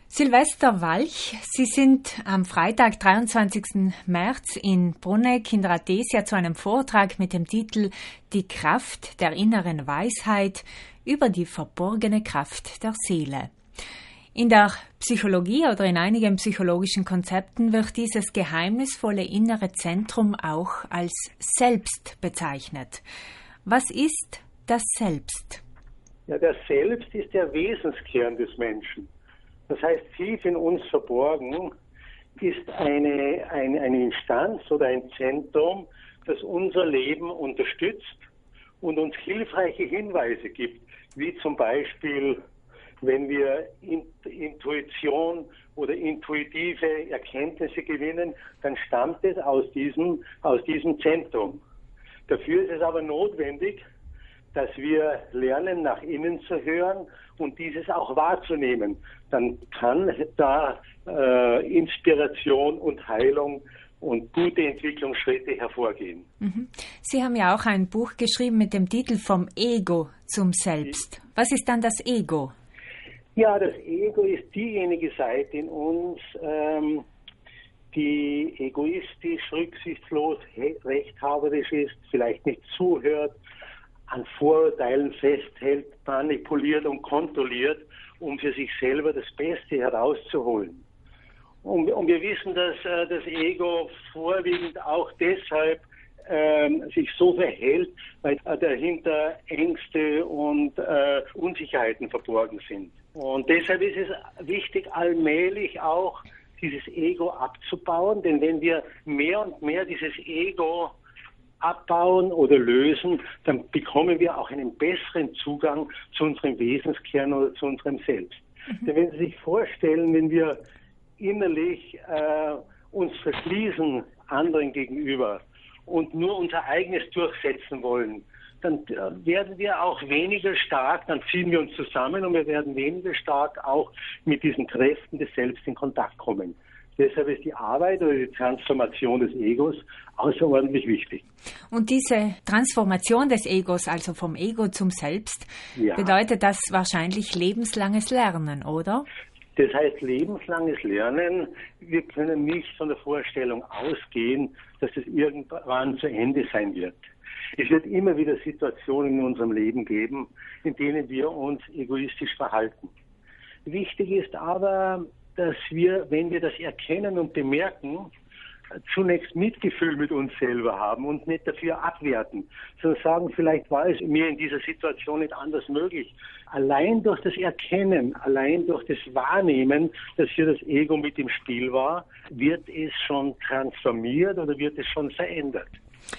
Silvester Walch, Sie sind am Freitag, 23. März in Bruneck in der Athesia zu einem Vortrag mit dem Titel »Die Kraft der inneren Weisheit über die verborgene Kraft der Seele«. In der Psychologie oder in einigen psychologischen Konzepten wird dieses geheimnisvolle innere Zentrum auch als Selbst bezeichnet. Was ist das Selbst? Ja, das Selbst ist der Wesenskern des Menschen. Das heißt, tief in uns verborgen ist eine Instanz oder ein Zentrum, das unser Leben unterstützt und uns hilfreiche Hinweise gibt, wie zum Beispiel, wenn wir Intuition oder intuitive Erkenntnisse gewinnen, dann stammt es aus diesem Zentrum. Dafür ist es aber notwendig, dass wir lernen, nach innen zu hören und dieses auch wahrzunehmen. Dann kann da Inspiration und Heilung und gute Entwicklungsschritte hervorgehen. Sie haben ja auch ein Buch geschrieben mit dem Titel »Vom Ego zum Selbst«. Was ist dann das Ego? Ja, das Ego ist diejenige Seite in uns, die egoistisch, rücksichtslos, rechthaberisch ist, vielleicht nicht zuhört, an Vorurteilen festhält, manipuliert und kontrolliert, um für sich selber das Beste herauszuholen. Und wir wissen, dass das Ego vorwiegend auch deshalb sich so verhält, weil dahinter Ängste und Unsicherheiten verborgen sind. Und deshalb ist es wichtig, allmählich auch dieses Ego abzubauen, denn wenn wir mehr und mehr dieses Ego abbauen oder lösen, dann bekommen wir auch einen besseren Zugang zu unserem Wesenskern oder zu unserem Selbst. Denn wenn Sie sich vorstellen, wenn wir innerlich uns verschließen anderen gegenüber und nur unser eigenes durchsetzen wollen, dann werden wir auch weniger stark, dann ziehen wir uns zusammen und wir werden weniger stark auch mit diesen Kräften des Selbst in Kontakt kommen. Deshalb ist die Arbeit oder die Transformation des Egos außerordentlich wichtig. Und diese Transformation des Egos, also vom Ego zum Selbst, bedeutet das wahrscheinlich lebenslanges Lernen, oder? Das heißt lebenslanges Lernen. Wir können nicht von der Vorstellung ausgehen, dass es irgendwann zu Ende sein wird. Es wird immer wieder Situationen in unserem Leben geben, in denen wir uns egoistisch verhalten. Wichtig ist aber, dass wir, wenn wir das erkennen und bemerken, zunächst Mitgefühl mit uns selber haben und nicht dafür abwerten, sondern sagen, vielleicht war es mir in dieser Situation nicht anders möglich. Allein durch das Erkennen, allein durch das Wahrnehmen, dass hier das Ego mit im Spiel war, wird es schon transformiert oder wird es schon verändert.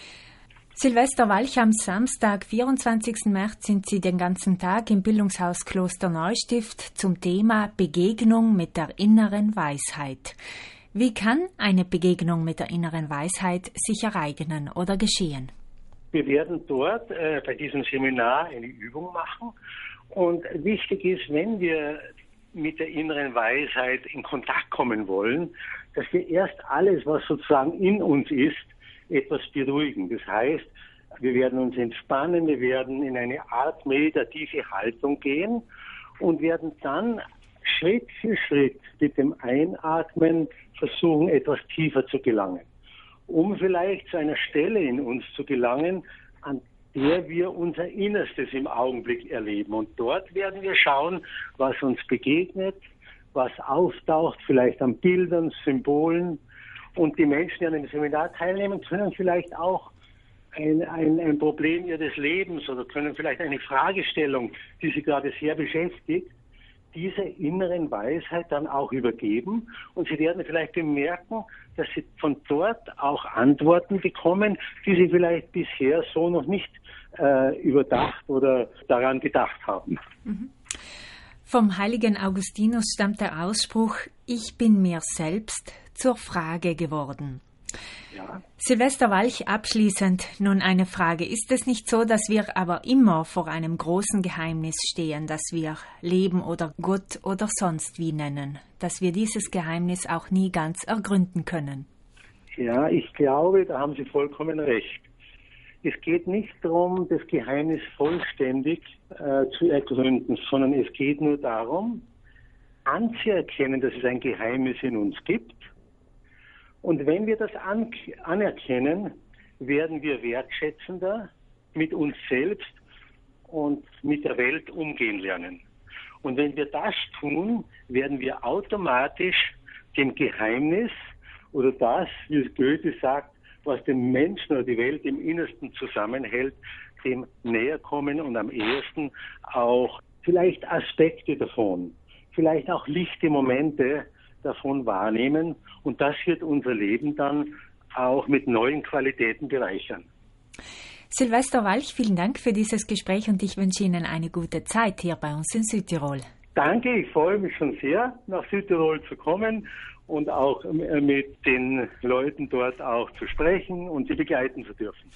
Silvester Walch, am Samstag, 24. März, sind Sie den ganzen Tag im Bildungshaus Kloster Neustift zum Thema Begegnung mit der inneren Weisheit. Wie kann eine Begegnung mit der inneren Weisheit sich ereignen oder geschehen? Wir werden dort bei diesem Seminar eine Übung machen. Und wichtig ist, wenn wir mit der inneren Weisheit in Kontakt kommen wollen, dass wir erst alles, was sozusagen in uns ist, etwas beruhigen. Das heißt, wir werden uns entspannen, wir werden in eine Art meditative Haltung gehen und werden dann Schritt für Schritt mit dem Einatmen versuchen, etwas tiefer zu gelangen, um vielleicht zu einer Stelle in uns zu gelangen, an der wir unser Innerstes im Augenblick erleben. Und dort werden wir schauen, was uns begegnet, was auftaucht, vielleicht an Bildern, Symbolen. Und die Menschen, die an dem Seminar teilnehmen, können vielleicht auch ein Problem ihres Lebens oder können vielleicht eine Fragestellung, die sie gerade sehr beschäftigt, dieser inneren Weisheit dann auch übergeben. Und sie werden vielleicht bemerken, dass sie von dort auch Antworten bekommen, die sie vielleicht bisher so noch nicht überdacht oder daran gedacht haben. Vom heiligen Augustinus stammt der Ausspruch, ich bin mir selbst zur Frage geworden. Ja. Silvester Walch, abschließend nun eine Frage. Ist es nicht so, dass wir aber immer vor einem großen Geheimnis stehen, das wir Leben oder Gott oder sonst wie nennen, dass wir dieses Geheimnis auch nie ganz ergründen können? Ja, ich glaube, da haben Sie vollkommen recht. Es geht nicht darum, das Geheimnis vollständig zu ergründen, sondern es geht nur darum, anzuerkennen, dass es ein Geheimnis in uns gibt. Und wenn wir das anerkennen, werden wir wertschätzender mit uns selbst und mit der Welt umgehen lernen. Und wenn wir das tun, werden wir automatisch dem Geheimnis oder das, wie es Goethe sagt, was den Menschen oder die Welt im Innersten zusammenhält, dem näher kommen und am ehesten auch vielleicht Aspekte davon, vielleicht auch lichte Momente davon wahrnehmen. Und das wird unser Leben dann auch mit neuen Qualitäten bereichern. Silvester Walch, vielen Dank für dieses Gespräch und ich wünsche Ihnen eine gute Zeit hier bei uns in Südtirol. Danke, ich freue mich schon sehr, nach Südtirol zu kommen und auch mit den Leuten dort auch zu sprechen und sie begleiten zu dürfen.